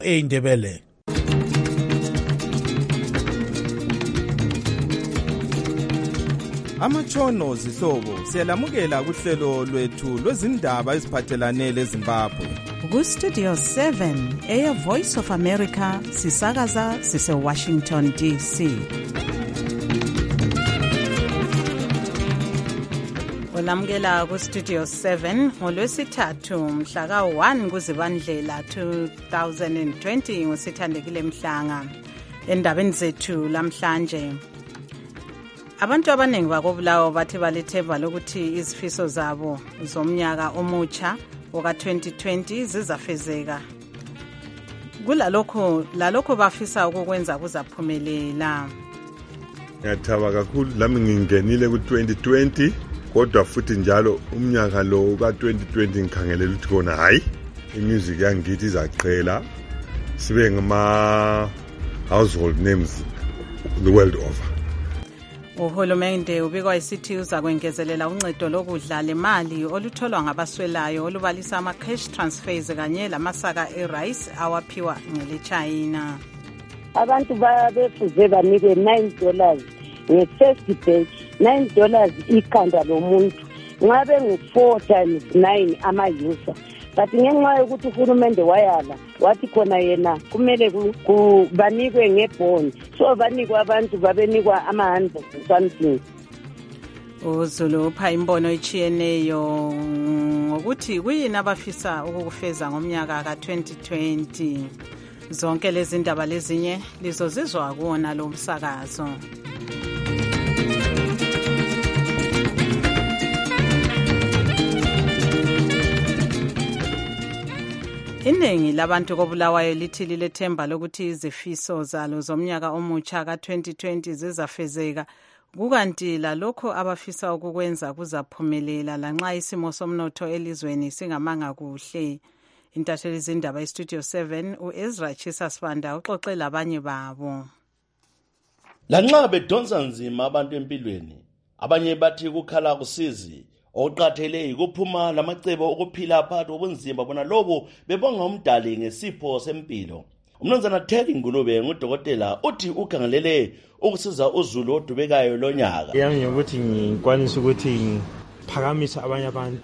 eindebele. Amatshono zihlobo siyalamukela kuhlelo lwethu lwezindaba eziphathelane leZimbabwe. Ku-Studio 7 Air Voice of America sisakaza sise-Washington DC. Olamukela ku-Studio 7 ngolwesithathu mhla ka-1 kuZibandlela 2020 ngosithandekile Mhlanga. Endabeni zethu lamhlanje, abantu abaningi bakobulawo bathi balethemba lokuthi izifiso zabo zomnyaka omutsha oka-2020 zizafezeka. Lalokho bafisa ukukwenza kuzaphumelela. Ngiyathaba kakhulu lami ngingenile ku-2020, kodwa futhi njalo umnyaka lo ka-2020 ngikhangelela ukuthi kona hayi i-music yangithi izaqhela sibe ngama-household names the world over. Uhulumende ubikwa isithi uza kwengezelela uncedo lokudla lemali olutholwa ngabaswelayo olubalisa ama-cash transfers kanye lamasaka e-rice awaphiwa ngele-China. Abantu babefuze banikwe $9 nge-first day, $9 ikhanda lomuntu. Ngabe ngu-4 times 9 ama-user. But ngenxa yokuthi uhulumende wayala wathi khona yena kumele banikwe ngebond, so banikwa abantu babenikwa ama-100 something. uZulu upha imbono echiyeneyo ngokuthi kuyini abafisa ukukufeza ngomnyaka ka-2020. Zonke lezi ndaba lezinye lizozizwa kuwona lo msakazo. Iningi labantu kobulawayo lithi lilethemba lokuthi izifiso zalo zomnyaka omutsha ka-2020 zizafezeka, kukanti lalokho abafisa ukukwenza kuzaphumelela lanxa isimo somnotho elizweni singamanga kuhle. Intatheli zindaba eStudio 7 uEzra Chisasibanda uxoxe labanye babo. Lanxa bedonsa nzima abantu empilweni, abanye bathi kukhala kusizi. Oqathele ikuphuma lamacebo okuphila phakathi kobunzima bona lobo bebonga umdali ngesipho sempilo. Umnumzana Terry Ngulube ngudokotela uthi ukhangelele ukusiza uZulu odubekayo lonyaka. Yami ukuthi ngikwanisa ukuthi ngiphakamisa abanye abantu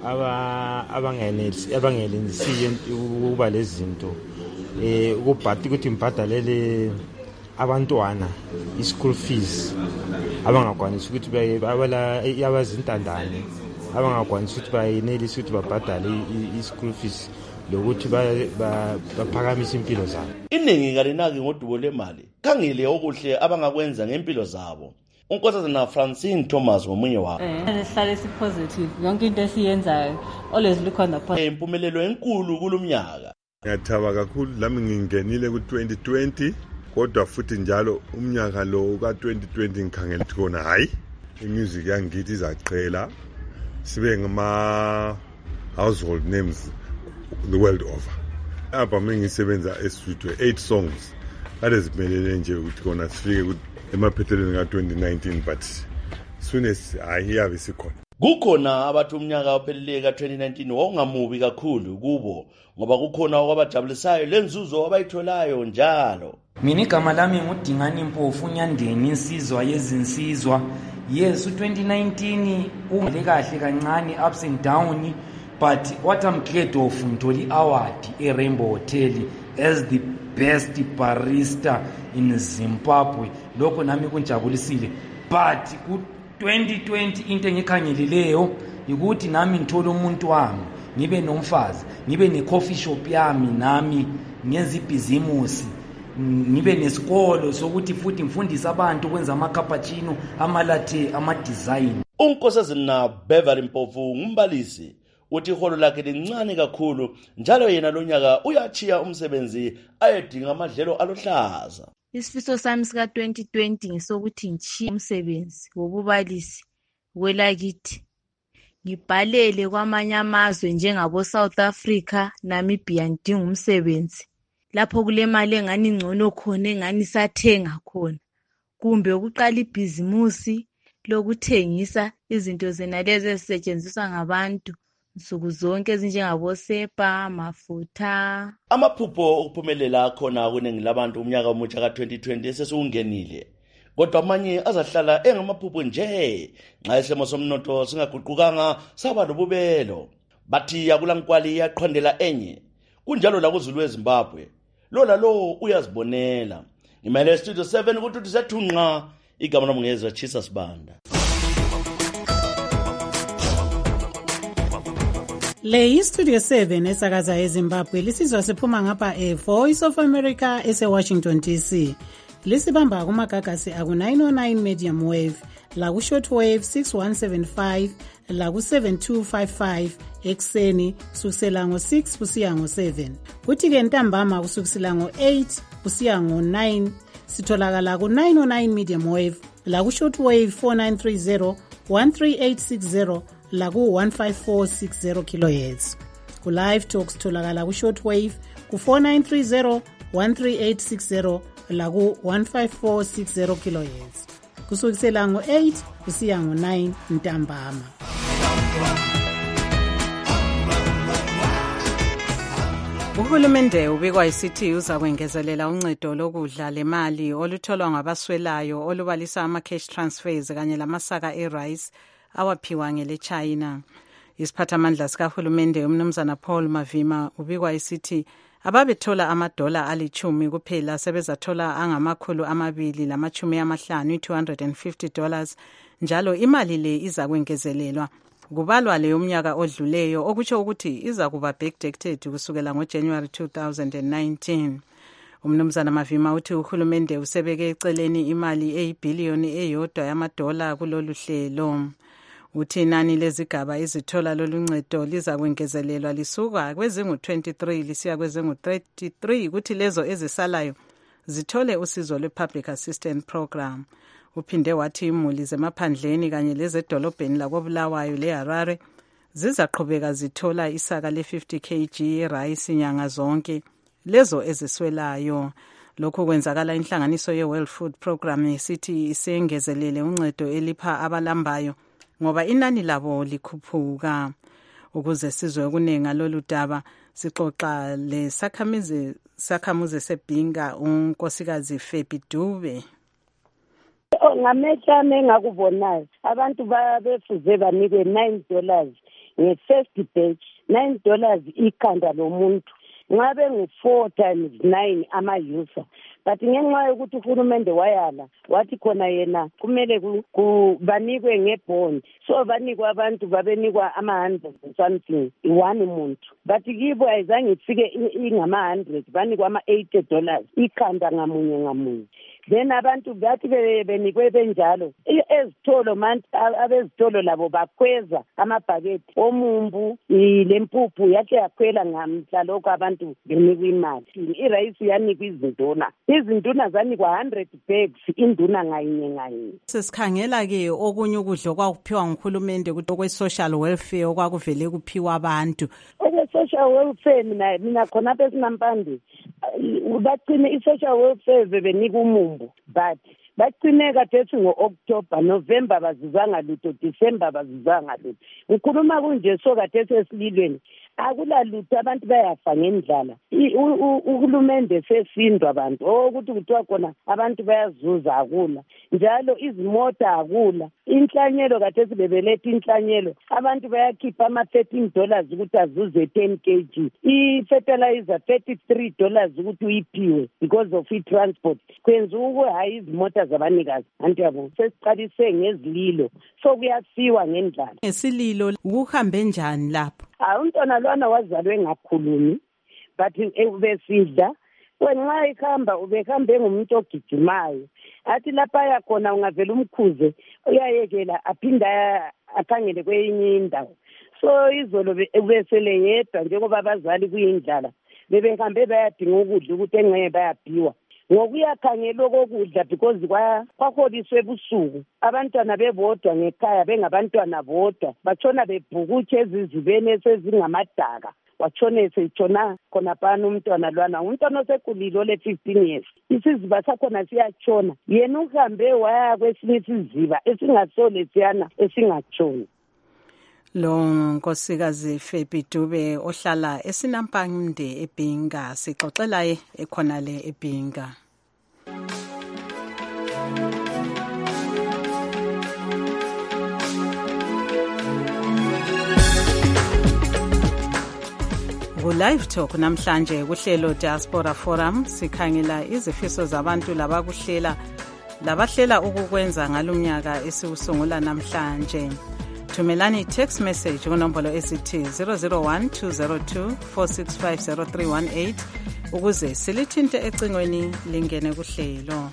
abangenelisiyo ukuba lezinto ukubhati ukuthi ngibhadalele abantwana i-school fees abangakwanisa ukuthi abazintandane abangakwanisa ukuthi bayenelise ukuthi babhadale i-school fees lokuthi baphakamise impilo zabo. Iningi kalinaki ngodubo lemali khangele okuhle abangakwenza ngempilo zabo. Unkosazana Francine Thomas ngomunye wabo. Sihlale si-positive, yonke into esiyenzayo always look on the positive. Impumelelo enkulu kulumnyaka. Ngiyathaba kakhulu lami ngingenile ku-2020, kodwa futhi njalo umnyaka lo ka-2020 ngikhangela ukuthi kona hayi i-music yangithi izaqhela sibe ngama-household names the world over. Apha mengisebenza estudio 8 songs kade zimelele nje ukuthi kona sifike emaphethelweni ka-2019, but soon as iyabe sikhona. Kukhona abathi umnyaka ophelele ka-2019 wawungamubi kakhulu kubo ngoba kukhona okwabajabulisayo lenzuzo abayitholayo njalo. Mina igama lami ngudingani Mpofu Nyandeni, insizwa yezinsizwa. Yes, u-2019 ungale kahle kancane, ups and down, but what I'm glad of ngitholi award e-Rainbow Hotel as the best barista in Zimbabwe. Lokho nami kunjabulisile, but ku-2020 into engikhangeleleyo ukuthi nami ngithole umuntu wami, ngibe nomfazi, ngibe ne-coffee shop yami, nami ngenza ibhizimusi, ngibe nesikolo sokuthi futhi ngifundise abantu ukwenza ama-cappuccino, ama-latte, ama-design. Unkosazana Beverly Mpofu ngumbalisi uthi iholo lakhe lincane kakhulu njalo yena lonyaka uyachiya umsebenzi ayedinga amadlelo aluhlaza. Isifiso sami sika-2020 ngisokuthi ngichiye umsebenzi wobubalisi kwelakithi, ngibhalele kwamanye amazwe njengabo-South Africa, Namibia, ngidinga umsebenzi lapho kule mali engani ngcono khona, engani sathenga khona, kumbe ukuqala ibhizimusi lokuthengisa izinto zena lezi ezisetshenziswa ngabantu nsuku zonke ezinjengabosepa, amafutha. Amaphupho okuphumelela khona kuningi labantu umnyaka omutsha ka-2020 esesiwungenile. Kodwa amanye azahlala engamaphupho nje nxa isimo somnotho singaguqukanga saba lobubelo. Bathi akulankwali yaqhondela enye. Kunjalo la kuZulu eZimbabwe. Lo lalo uyazibonela. Imele Studio 7 ukuthi sethunqa igama lomngezwe Chisa Sibanda. Le Studio 7 esakaza eZimbabwe lisizwa siphuma ngapha Voice of America ese-Washington DC. Lisibamba kumagagasi aku-909 medium wave, laku-short wave 6175, laku-7255 ekseni kusukisela ngo-6 kusiya ngo-7. Kuthi-ke ntambama kusukisela ngo-8 kusiya ngo-9 sitholakala ku-909 medium wave, laku-short wave 4930, 13860, laku-15460 kHz. Ku-live talk sitholakala ku-short wave ku-4930, 13860, laku-15460 kHz. Kusukisela ngo-8 kusiya ngo-9 ntambama. Uhulumende ubikwa isithi uza kwengezelela uncedo lokudla lemali olutholwa ngabaswelayo olubalisa ama-cash transfers kanye lamasaka e-rice awaphiwa ngele China. Isiphathamandla sikahulumende umnumzana Paul Mavima ubikwa isithi ababethola amadola ali-10 kuphela sebezathola $250, $250, njalo imali le iza kwengezelelwa kubalwa le umnyaka odluleyo okutsho ukuthi iza kuba backdated kusukela ngoJanuary 2019. Umnumzana Mavima uthi uhulumende usebeke eceleni imali eyibhiliyoni eyodwa yamadola kulolu hlelo. Uthi inani lezigaba izithola loluncedo liza kwengezelelwa lisuka kwezingu-23 lisiya kwezingu-33 kuthi lezo ezisalayo zithole usizo lwe-Public Assistance Program. Uphinde wathi imuli zemaphandleni kanye lezedolobheni lakoBulawayo leHarare zizaqhubeka zithola isaka le-50 kg rice inyanga zonke lezo eziswelayo. Lokhu kwenzakala inhlanganiso ye-World Food Program isithi isengezelele uncedo elipha abalambayo ngoba inani labo likhuphuka. Ukuze sizwe kunenga lolu daba sixoxa le sakhamuzi sebhinga unkosikazi Febi Dube. Ngamehla engakubonayo abantu befuze banikwe $9 nge-first batch, $9 ikhanda lomuntu. Nxa bengu-4 times 9 ama-user. But ngenxa yokuthi uhulumende wayala wathi khona yena kumele banikwe ngebond, so banikwa abantu babenikwa ama-100 something one muntu. But kibo ayizange ifike ingama-100, banikwa ama-$80 ikhanda ngamunye ngamunye. Then abantu bathi benikwe benjalo ezitolo manje abezitolo labo bakhweza amabhaketi omumbu lempuphu yathi yakhwela ngamhla lokho abantu benikwa imali. Irayisi yanikwa izinduna zanikwa 100 bags induna ngayinye ngayinye. Sesikhangela ke okunye ukudla okwakuphiwa nguhulumende okwe-social welfare okwakuvele kuphiwa abantu. Okwe-social welfare mina khona besinampande bacine i-social welfare bebenika umumbu, but bacine kadethi ngo-October, November bazizanga lutho, December bazizanga lutho. Ngikhuluma kunje so kadethi esililweni akulalutho abantu bayafa ngendlala. Uhulumende sesindwa abantu ukuthi kuthiwa khona abantu bayazuza akula, njalo izimota akula. Inhlanyelo kadethi bebeletha inhlanyelo abantu bayakhipha ama-$13 ukuthi azuze 10 kg. I-fertilizer $33 ukuthi uyiphiwe because of i-transport. Kwenza hayi izimota zabanikazi. Anti yabo sesiqalise ngezililo so kuyasiwa ngendlala. Ngesililo kuhambe njani lapho? Umntwana lwana wazalwe ngakhulumi but ubesidla wenxa ikhamba ubehambe ngumuntu ogijimayo. Athi lapha yakhona ungavela umkhuze uyayekela aphinda akhangele kwenye indawo. So izolo ubesele yedwa njengoba abazali kuyindlala bebehambe bayadinga ukudla ukuthi engeke bayaphiwa. Ngokuyakhangela okokudla because kwaholiswe busuku abantwana bebodwa ngekhaya bengabantwana bodwa batshona bebhukutshe ezizibeni esezingamadaka watshona esetshona khona phana umntwana lwana umntwana osekhulile ole 15 years. Isiziba sakhona siyatshona yena uhambe waya kwesinye isiziba esingasole siyana esingatshoni. Lo nkosikazi Febi Dube ohlala eSinampande eBhinga sixoxela ekhonale eBhinga. Live Talk namhlanje kuhlelo Diaspora Forum sikhangela izifiso zabantu labahlela ukukwenza ngalomnyaka esiusungula namhlanje. Thumelani text message kunombolo esithi 001-202-465-0318 ukuze silithinte ecingweni lingene kuhlelo.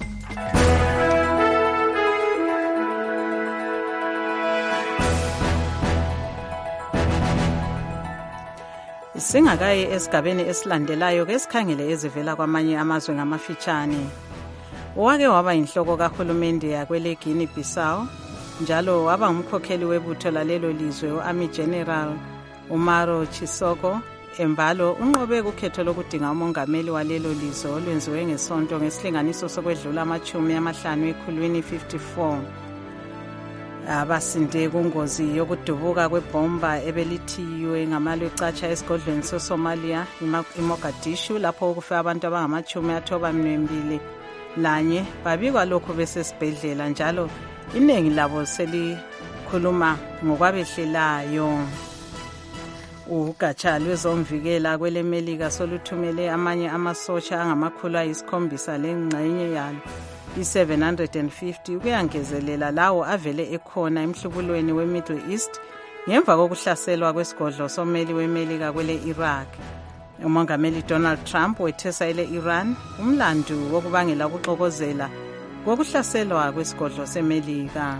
Singakayi esigabeni esilandelayo ke sikhangele ezivela kwamanye amazwe ngamafitshane. Wake waba inhloko kahulumende yakwele Guinea Bissau njalo waba ngumkhokheli webutho lalelo lizwe uArmy General Umaro Chisoko Embalo unqobe ukhetho lokudinga umongameli walelo lizwe olwenziwe ngesonto ngesilinganiso sokwedlula ama50 ekhulwini 54. Abasinde kungozi yokudubuka kwebomba ebelithiwe ngamalwe ecatsha esigodlweni soSomalia iMogadishu lapho kufe abantu abangama-92 lanye babikwa lokhu besesibhedlela njalo iningi labo selikhuluma ngokwabehlelayo. Ugatsha lwezomvikela kwelemelika soluthumele amanye amasotsha angama-700 lengxenye yalo i-750 ukuyangezelela lawo avele ekhona emhlubulweni we-Middle East ngemva kokuhlaselwa kwesigodlo someli wemelika kwele Iraq. Umongameli Donald Trump wethesa ile-Iran umlandu wokubangela ukuxokozela kokuhlaselwa kwesigodlo semelika.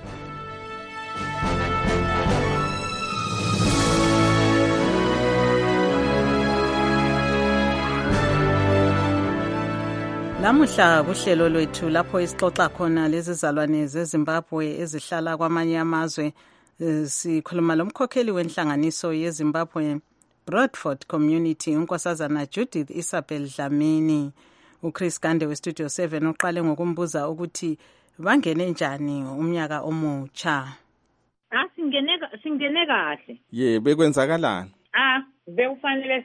Lamuhla kuhlelo lwethu lapho isixoxa khona lezizalwane zeZimbabwe ezihlala kwamanye amazwe sikhuluma lomkhokheli wenhlanganiso yeZimbabwe Broadford Community unkosazana Judith Isabel Dlamini. uChris Gande weStudio 7 uqale ngokumbuza ukuthi bangene njani umnyaka omutsha. Singene kahle. Bekwenzakalani? Bekufanele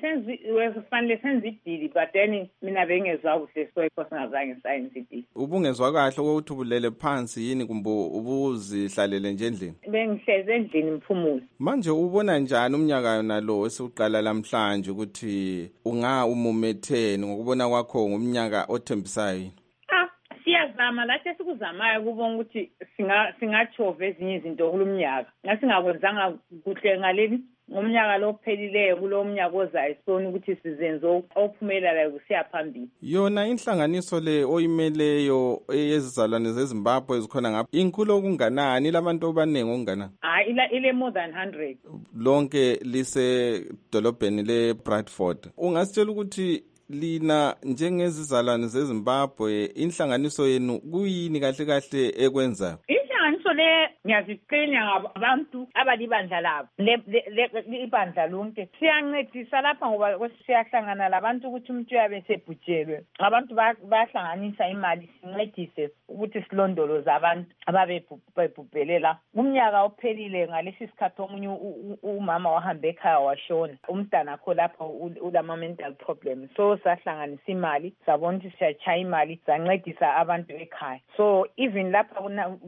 senze idili but then mina bengezwa kuhle so ikho singazange sayenze idili. Ubungezwa kahle ukuthi ubulele phansi yini kumbe ubuzihlalele nje endlini? Bengihleze endlini mphumulo. Manje ubona njani umnyaka yona lo esiqala namhlanje ukuthi umumetheni ngokubona kwakho ngomnyaka othembisayo? Siyazama lathi sikuzamayo kubona ukuthi singachova ezinye izinto kulomnyaka. Ngasingakwenzanga kuhle ngaleli ngomnyaka lo phelileyo kulo mnyaka ozayo sibona ukuthi sizenze ophumelelayo kusiyaphambili. Yona inhlanganiso le oyimeleyo yezizalwane zeZimbabwe ezikhona ngapha inkulu okunganani labantu abaningi okunganani? Ile more than 100. Lonke lise dolobheni le Bradford. Ungasitshela ukuthi lina njengezizalwane zeZimbabwe inhlanganiso yenu kuyini kahle kahle ekwenza? Inhlanganiso le ngiyaziqenya ngabantu abalibandla labo ibandla lonke siyancedisa lapha ngoba siyahlangana labantu ukuthi umuntu uyabe sebhujelwe abantu bayahlanganisa imali sincedise ukuthi silondoloze abantu ababebhubhelela. Umnyaka ophelile ngalesi sikhathi omunye umama wahambe ekhaya washona umntana akho lapha ulama mental problems so sahlanganisa imali sabona ukuthi siyachaya imali sancedisa abantu ekhaya so even lapha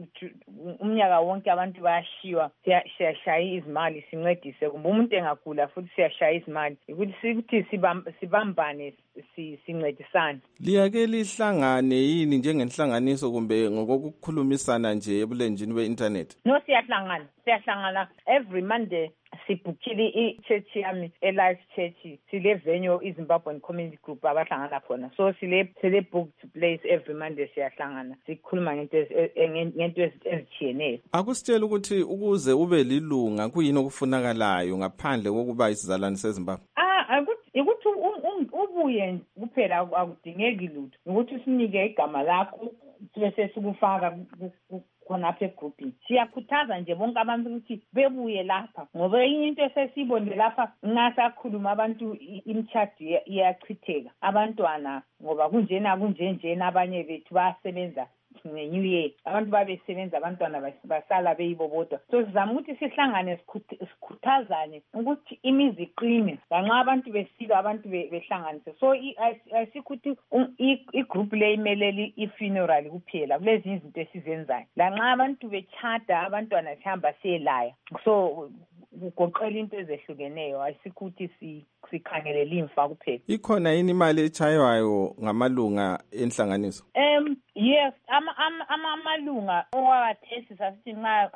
umnyaka wonke abantu bayashiwa siyashaya izimali sincedise kumbe umuntu engagula futhi siyashaya izimali ukuthi sibambane sincedisane. Liyake lihlangane yini njengenhlanganiso kumbe ngokukhulumisana nje ebulenjini be-internet? No, siyahlangana every Monday. Sibukile i-church yami e-Life Church sile venue iZimbabwean Community Group abahlangana khona so sile booked place every Monday siyahlangana sikhuluma ngento ezitshiyeneyo. Akusitshela ukuthi ukuze ube lilunga kuyini okufunakalayo ngaphandle kokuba isizalwane seZimbabwe? Ukuthi ubuye kuphela akudingeki lutho ukuthi usinike igama lakho bese sikufaka khonapha egroupini. Siyakhuthaza nje bonke abantu ukuthi bebuye lapha ngoba into esesibonile lapha ngasakhuluma abantu imchadi iyachitheka abantwana ngoba kunjena abanye bethu bayasebenza ukuthi nge-new year abantu babesebenza abantwana basala beyibo bodwa. So sizama ukuthi sihlangane sikhuthazane ukuthi imizi iqine lanxa abantu besika abantu behlanganise. So ayisikuthi igroup le imeleli i-funeral kuphela kulezi izinto esizenzayo. Lanxa abantu bechada abantwana sihamba siyelaya. So kugoqela into ezehlukeneyo ayisikuthi sikhangelela imfa kuphela. Ikhona yini imali echaywayo ngamalunga enhlanganiso? Yes, amalunga owathesi sasithi nxa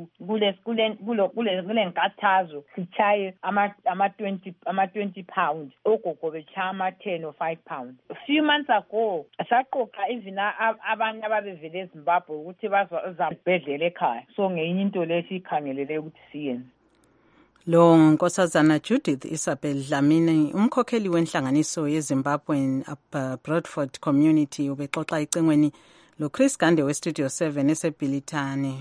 kule nkathazo sichaye ama 20 pounds ogogo bechaya ama 10 or 5 pounds. A few months ago saqoqa even abanye ababevele eZimbabwe ukuthi bazabhedlela ekhaya. So ngeyinye into lesikhangelele ukuthi siyenze. Lo Nkosazana Judith Isabel Dlamini umkhokheli wenhlanganiso yeZimbabwean Broadford Community ubexoxa icengweni lo Chris Gande we Studio 7 eseBhilitane.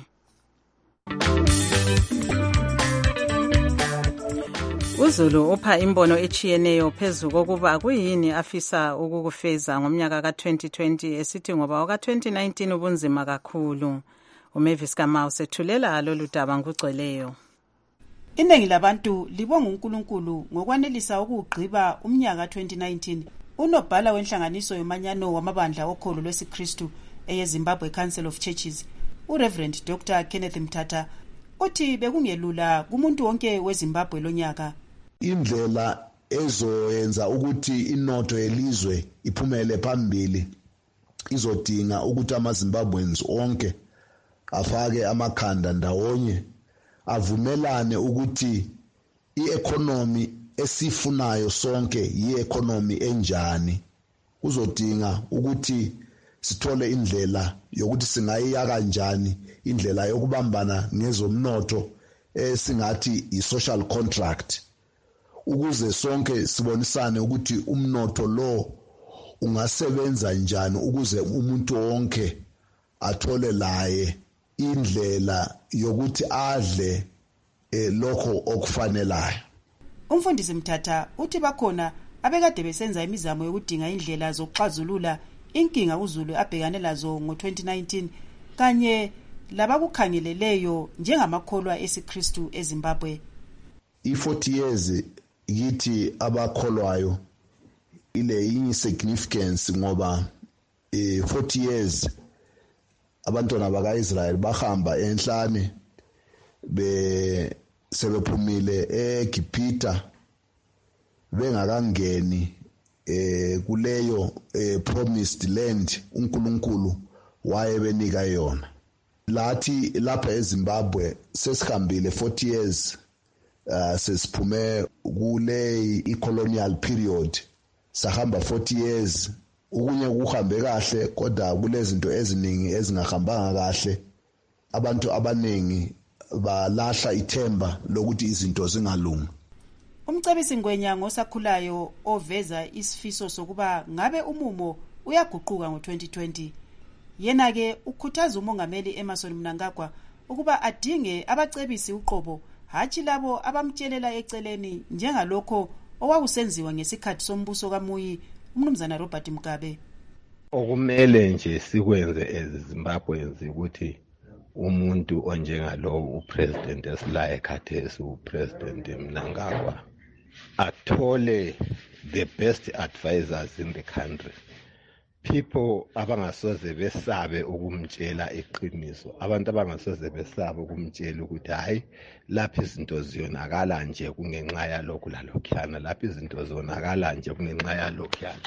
uZulu upha imbono echiyeneyo phezu kokuba kuyini afisa ukukufeza ngomnyaka ka2020 esithi ngoba ka2019 ubunzima kakhulu. uMavis Kamau sethulela lolu daba ngugcweleyo. Iningi labantu libonga uNkulunkulu ngokwanelisa ukugqiba umnyaka 2019. Unobhala wenhlanganiso yomanyano wamabandla okholo lwesiKristu eyeZimbabwe Council of Churches, uReverend Dr. Kenneth Mthatha, uthi bekungelula kumuntu wonke weZimbabwe lonyaka. Indlela ezoyenza ukuthi inotho yelizwe iphumele phambili izodinga ukuthi amaZimbabweans onke afake amakhanda ndawonye avumelane ukuthi i-economy esifunayo sonke yi-economy enjani. Uzodinga ukuthi sithole indlela yokuthi singayiya kanjani, indlela yokubambana ngezomnotho esingathi i-social contract, ukuze sonke sibonisane ukuthi umnotho lo ungasebenza njani ukuze umuntu wonke athole laye indlela yokuthi adle lokho okufanelayo. Umfundisi Mthatha uthi bakhona abekade besenza imizamo yokudinga indlela zokuxazulula inkinga uZulu abhekane lazo ngo2019 kanye labakukhangeleleyo njengamakholwa esiKristu eZimbabwe. I40 years yithi abakholwayo ile insignificance ngoba 40 years abantwana bakaIsrael bahamba enhlane sebephumile eGibhita bengakangeni kuleyo promised land uNkulunkulu wayebenika yona. Lathi lapha eZimbabwe sesihambile 40 years sesiphume kule i-colonial period, sahamba 40 years. Ukunye kuhambe kahle kodwa kulezinto eziningi ezingahambanga kahle. Abantu abaningi balahla ithemba lokuthi izinto zingalungi. Umcebisi Ngwenya ngosakhulayo oveza isifiso sokuba ngabe umumo uyaguquka ngo2020. Yena ke ukhuthaza umongameli Emmerson Mnangagwa ukuba adinge abacebisi uqobo hathi labo abamtshelela eceleni njengalokho okwakusenziwa ngesikhathi sombuso kaMuyi uMnumzana Robert Mugabe. Okumele nje sikwenze eZimbabweans ukuthi umuntu onjengalo upresident esilaye khathesi upresident Mnangagwa athole the best advisors in the country, people abangasoze besabe ukumtshela iqiniso, abantu abangasoze besabe ukumtshela ukuthi hayi lapha izinto ziyonakala nje kungenxa yalokhu lalokhuyana, lapha izinto zonakala nje kungenxa yalokhuyana.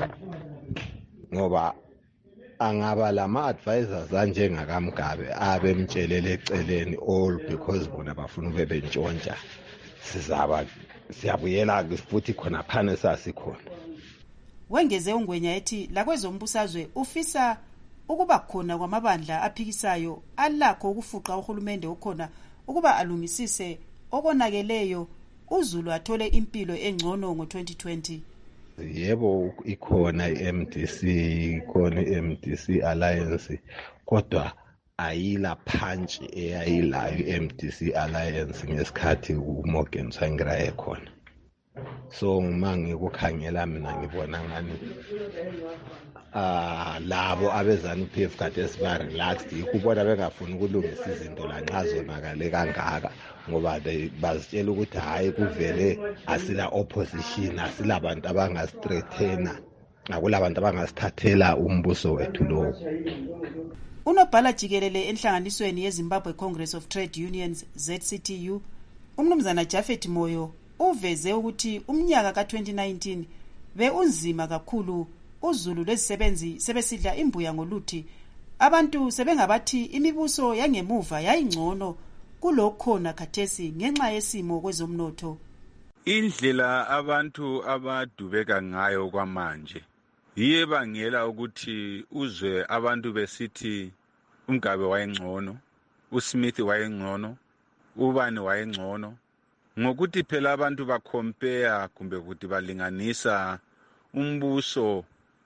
Ngoba angaba lama advisors anjengakamgabe abemtshelele eceleni all because bona bafuna ube bentshontsha, siyabuyela futhi khona phana sasikhona. Wengeze uNgwenya ethi lakwezombusazwe ufisa ukuba khona kwamabandla aphikisayo alakho ukufuqa uhulumende okhona ukuba alungisise okonakeleyo uZulu athole impilo engcono ngo2020. Yebo ikhona iMDC, ikhona iMDC Alliance, kodwa ayila punch eyayilayo iMDC Alliance ngesikhathi uMorgan Tsvangirai ekhona. so uma ngikukhangela mina ngibona ngani labo abezanu-PF kade siba-relaxed yikubona bengafuni ukulungisa izinto lanxa zonakale kangaka ngoba bazitshela ukuthi hhayi kuvele asila opposition asila bantu abangasithreathena akula bantu abangasithathela umbuso wethu lowo. Unobhala jikelele enhlanganisweni yeZimbabwe Congress of Trade Unions ZCTU umnumzana Japhet Moyo uveze ukuthi umnyaka ka2019 beunzima kakhulu uzulu lwezisebenzi sebesidla imbuya ngoluthi abantu sebengabathi imibuso yangemuva yayingcono kulokhona khathesi ngenxa yesimo kwezomnotho. Indlela abantu abadubeka ngayo kwamanje yiye bangela ukuthi uzwe abantu besithi uMgabe wayengcono, uSmith wayengcono, ubani wayengcono, ngokuthi phela abantu bacompare kumbe ukuthi balinganisa umbuso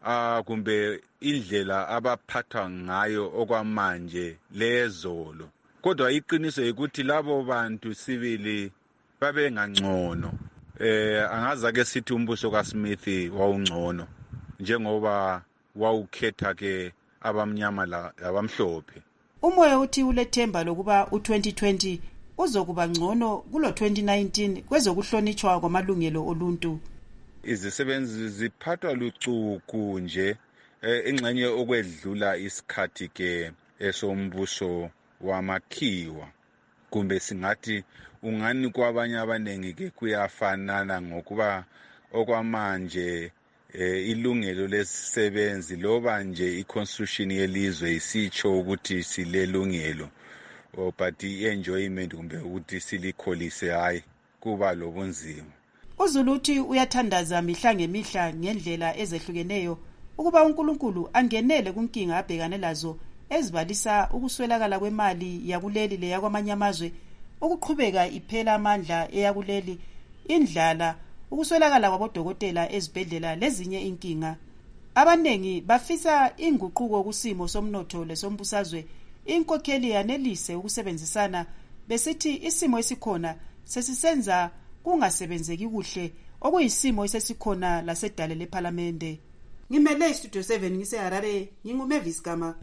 kumbe indlela abaphatha ngayo okwamanje lezolo. Kodwa iqiniso ukuthi labo bantu sibili babengangcono. Angaza ke sithi umbuso kaSmith wawungcono njengoba wawukhetha ke abamnyama labamhlophe. Umoya uthi ulethemba lokuba u2020 uzokuba ngcono kulo 2019 kwezokuhlonitshwa kwamalungelo oluntu. Izisebenzi ziphathwa lucuku nje engxenye okwedlula isikhathi ke esombuso wamakhiwa kumbe singathi ungani kwabanye abanengi ke kuyafanana ngokuba okwamanje ilungelo lesisebenzi loba nje iconstitution yelizwe isitsho ukuthi silelungelo but enjoyment kumbe ukuthi silikholise hayi kuba lobunzima. Uzuluthi uyathandaza mihla ngemihla ngendlela ezehlukeneyo ukuba uNkulunkulu angenele kunkinga abhekane lazo ezibalisa ukuswelakala kwemali yakuleli leyakwamanye amazwe, ukuqhubeka iphela amandla eyakuleli, indlala, ukuswelakala kwabodokotela ezibhedlela lezinye inkinga. Abanengi bafisa inguquko kusimo somnotho lesombusazwe, inkokheli yanelise ukusebenzisana besithi isimo esikhona sesisenza kungasebenzeki kuhle okuyisimo esesikhona lasedale leParliamente. Ngimele Studio 7 ngiseHarare, nginguMavis Gama.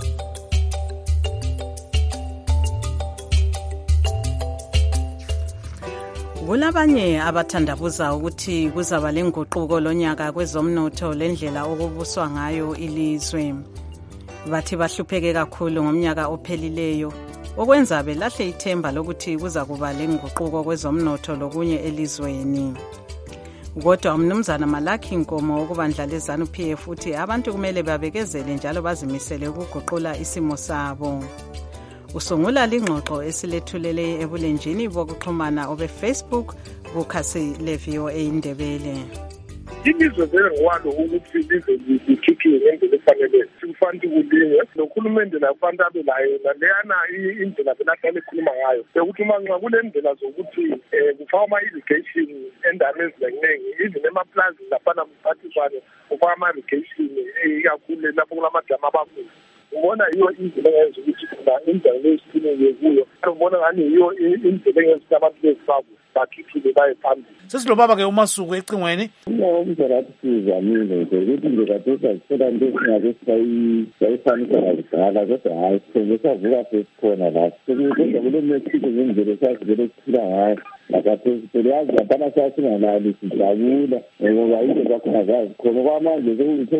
Kulabanye abathandabuza ukuthi kuzaba lenguquko lonyaka kwezomnotho lendlela okubuswa ngayo ilizwe. Bathi bahlupheke kakhulu ngomnyaka ophelileyo okwenza belahle ithemba lokuthi kuza kuba lenguquko kwezomnotho lokunye elizweni. Kodwa umnumzana Malaki Nkomo okubandla leZANU-PF uthi abantu kumele babekezele njalo bazimisele ukuguqula isimo sabo. Usungula lingxoxo esilethulele ebulenjini bokuxhumana obeFacebook bukhasi leVOA Indebele. Ilizwe ngwalo ukuthi ilizwe likhiphe ngendlela efanele sifanele ukulinywa nokhulumende nabantu abelayo naleyana indlela belahlale ekhuluma ngayo ukuthi manxa kule ndlela zokuthi kufaka ama-irrigation endaweni eziningi even emaplazi laphana mphathiswane kufaka ama-irrigation ikakhulu lapho kulamadama abakhulu. Ubona yiyo indlela engenza ukuthi khona indawo lesikhulunywe kuyo ubona ngani yiyo indlela engenza ukuthi abantu bezifabo bakhiphile baye phambili. Sesilobaba-ke uMasuku ecingweni. Umzarathi sizamile nje ukuthi nje kade sasithola into esingake sayifanisa nakudala kodwa hhayi sithenge savuka sesikhona lapho kodwa kule mexico ngendlela esazivele siphila ngayo nakaphezulu yazi laphana sasingalali sijabula ngoba into zakhona zazikhona kwamanje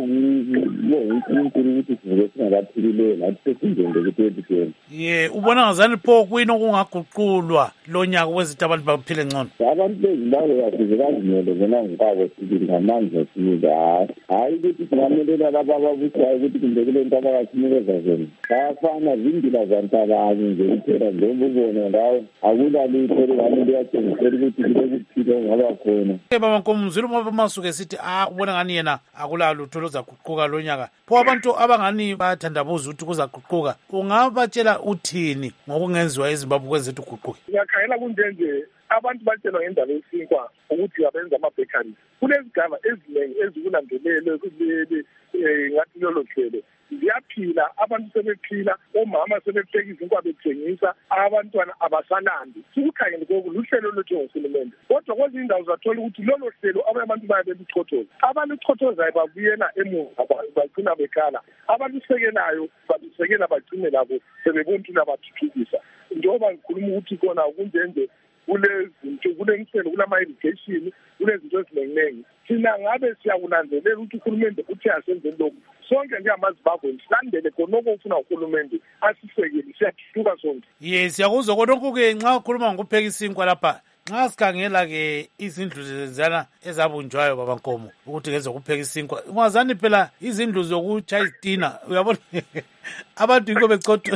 sekuyinkulu ukuthi sivuke singakaphilileyo nathi sesingende ku-2020. Ubona ngazani pho kuyini okungaguqulwa lo nyaka ukwenzita abantu baphile ngcono? Abantu beZimbabwe basize bazimele bona ngokwabo sibili ngamandla sibili hhayi ukuthi singamelela laba ababusayo ukuthi kumbe kule nto abakasinikeza zona bayafana zindlela zantabanye nje kuphela njengoba ubone ngawo akulalutho lingane liyatshengisela ukuthi kule kuphila ongaba khona. Baba Nkomo umzulu uMasuku sithi ubona ngani yena akulalutho luzaguquka lo nyaka. Pho abantu abangani bayathandabuza ukuthi kuzaguquka ungabatshela uthini ngokungenziwa eZimbabwe kwenzethu uguquke? Ngiyakhangela kunjenje abantu batshelwa ngendaba yesinkwa ukuthi abenza ama-bakeries. Kunezigaba eziningi ezikulandelele ngathi lolo hlelo ziyaphila, abantu sebephila, omama sebepheka izinkwa bethengisa, abantwana abasalandi. Sikukhangele koku luhlelo lwethu ngohulumende, kodwa kwezinye indawo zathola ukuthi lolo hlelo abanye abantu baye beluchothoza. Abaluchothozayo babuyela emuva bagcina bekhala, abalusekelayo balusekela bagcine labo sebebontula bathuthukisa. Njengoba ngikhuluma ukuthi kona kunjenje kulemithelo, kulama-irrigation, kunezinto eziningi. Thina ngabe siyakulandelela ukuthi uhulumende uthi asenzeni lokhu. Sonke njengamaZimbabwe silandele khonoko ufuna uhulumende asisekele, siyathuthuka sonke. Yes, siyakuzwa konke nxa ukhuluma ngokupheka isinkwa lapha. Nxa sikhangela-ke izindlu zenzana ezabunjwayo baba Nkomo ukuthi ngezokupheka isinkwa, ungazani phela izindlu zokutshaya izitina, uyabona abantu yikho becotha.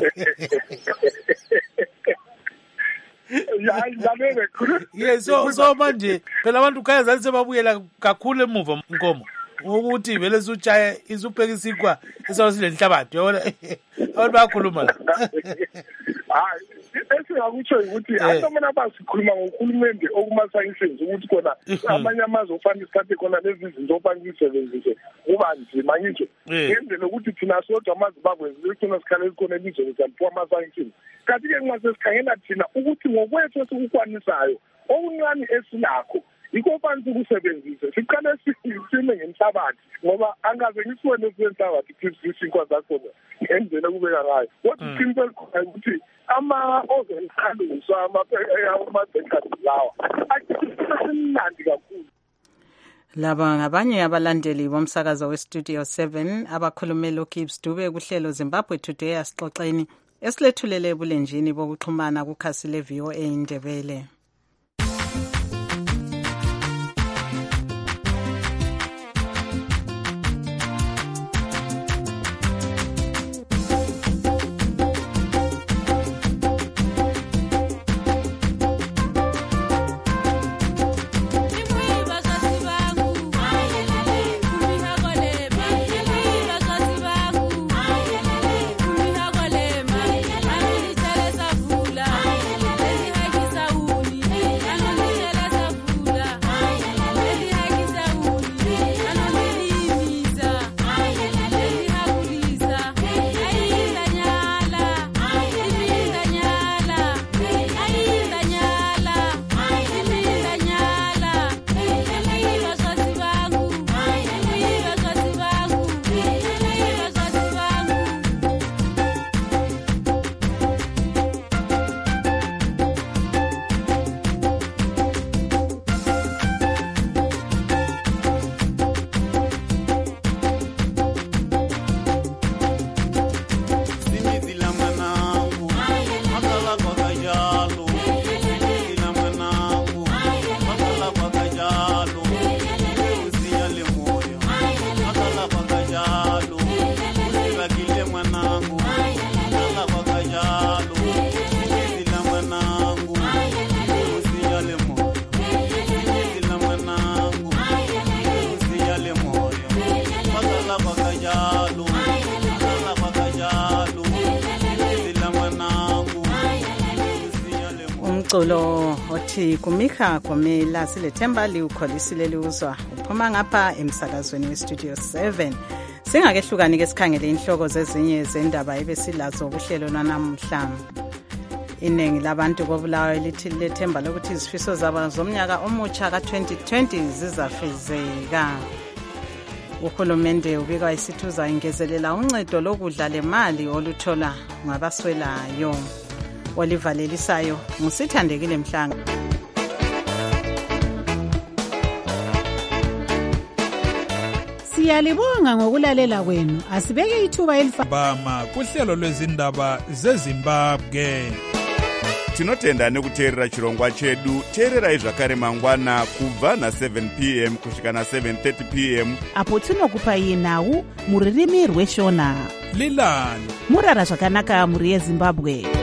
Yes, so manje phela abantu khaya zani sebabuyela kakhulu emuva Nkomo ukuthi vele sutshaye isupheka isinkwa esawusilenhlabathi, uyabona abantu bayakhuluma la. Hayi, esingakutsho ukuthi abantu abasikhuluma ngohulumende okumasayisensi ukuthi khona amanye amazwe ofanele isikhathi khona lezi zinto ofanele isebenzise kuba nzima ngitsho ngendlela ukuthi thina sodwa amaZimbabwe zithina sikhale khona elizwe lezaliphiwa amasayisensi. Kanti-ke nxa sesikhangela thina ukuthi ngokwethu esikukwanisayo okuncane esinakho yikho fanele ukusebenzise, siqale sime ngenhlabathi ngoba angaze ngisibone senhlabathi isinkwa zakhona ngendlela kubeka ngayo. Kodwa iqiniso elikhona ukuthi ama-ovenkalusa ama-bakeries lawa asimnandi kakhulu. Laba ngabanye abalandeli bomsakazo weStudio 7 abakhulumela uGibbs Dube kuhlelo Zimbabwe Today asixoxeni esilethulele ebulenjini bokuxhumana kukhasi le-VOA Indebele. Umculo othi kumikha komela silethemba liukholisile liuzwa uphuma ngapha emsakazweni weStudio 7. Singakehlukani ke sikhangele inhloko zezinye zendaba ebesilazo kuhlelo lanamuhla. Iningi labantu kobulawayo lithi lethemba lokuthi izifiso zabo zomnyaka omutsha ka-2020 zizafezeka. Uhulumende ubika isithuza ingezelela uncedo lokudla lemali oluthola ngabaswelayo. Olivalelisayo ngusithandekile Mhlanga. Siyalibonga ngokulalela kwenu. Asibeke ithuba elifana kuhlelo lwezindaba zeZimbabwe. Tinotenda nekuteerera chirongwa chedu. Teererai zvakare mangwana kubva na7 p.m. kusvika na7:30 p.m. apo tinokupai nhau muririmi rweshona. Lilani murara zvakanaka muri yeZimbabwe.